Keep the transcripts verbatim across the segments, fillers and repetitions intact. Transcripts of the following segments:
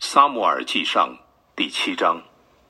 撒母耳记上第七章。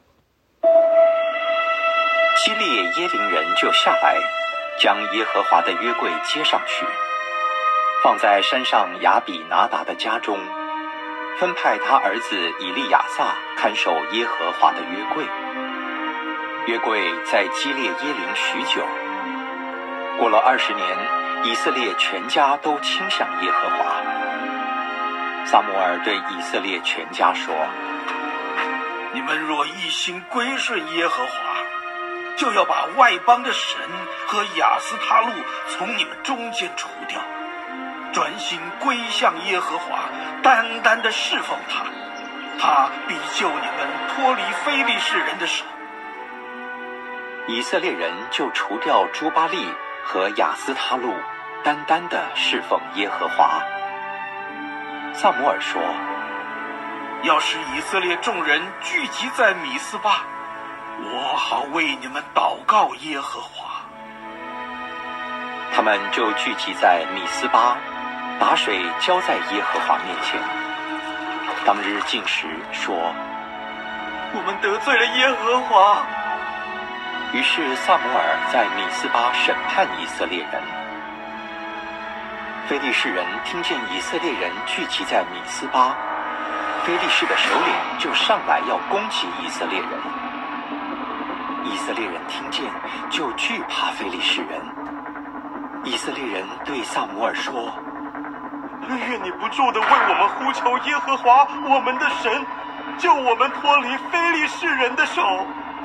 基列耶琳人就下来，将耶和华的约柜接上去，放在山上亚比拿达的家中，分派他儿子以利亚撒看守耶和华的约柜。约柜在基列耶琳许久。过了二十年，以色列全家都倾向耶和华。撒母耳对以色列全家说： 你们若一心归顺耶和华，就要把外邦的神和亚斯他路从你们中间除掉，专心归向耶和华，单单的侍奉他，他必救你们脱离非利士人的手。 以色列人就除掉诸巴力和亚斯他路，单单的侍奉耶和华。撒母耳说： 要使以色列众人聚集在米斯巴，我好为你们祷告耶和华。 他们就聚集在米斯巴，把水浇在耶和华面前。当日禁食说： 我们得罪了耶和华。 于是撒母耳在米斯巴审判以色列人。非利士人听见以色列人聚集在米斯巴，非利士的首领就上来要攻击以色列人。以色列人听见就惧怕非利士人。以色列人对撒母耳说： 愿你不住地为我们呼求耶和华我们的神，救我们脱离非利士人的手。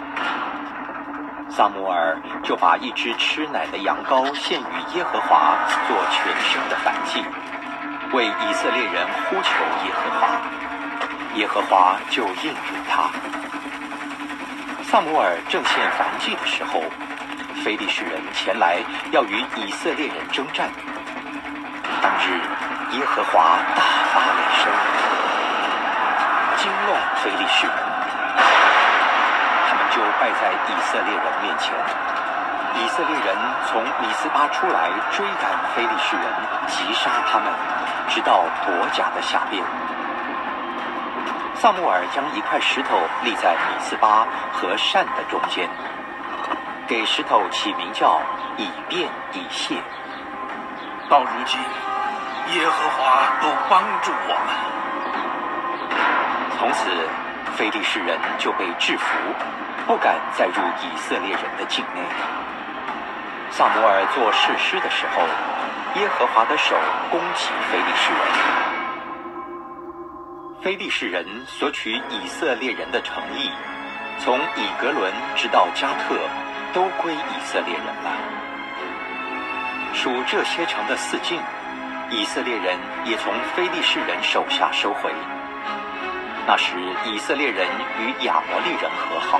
撒母耳就把一只吃奶的羊羔献与耶和华，做全牲的燔祭，为以色列人呼求耶和华，耶和华就应允他。撒母耳正献燔祭的时候，非利士人前来要与以色列人征战。当日耶和华大发雷声，惊乱非利士人，就败在以色列人面前。以色列人从米斯巴出来追赶非利士人，击杀他们，直到伯甲的下边。撒母耳将一块石头立在米斯巴和善的中间，给石头起名叫以便以谢。 到如今，耶和华都帮助我们。 从此非利士人就被制服，不敢再入以色列人的境内。撒母耳做士师的时候，耶和华的手攻击非利士人。非利士人索取以色列人的城邑，从以格伦直到加特，都归以色列人了。属这些城的四境，以色列人也从非利士人手下收回。那时以色列人与亚摩利人和好。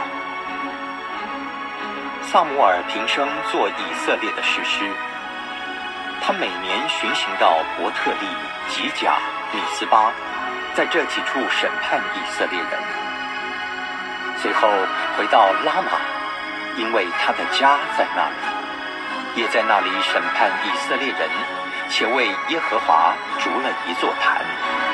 撒母耳平生做以色列的士师，他每年巡行到伯特利、吉甲、米斯巴，在这几处审判以色列人。随后回到拉玛，因为他的家在那里，也在那里审判以色列人，且为耶和华筑了一座坛。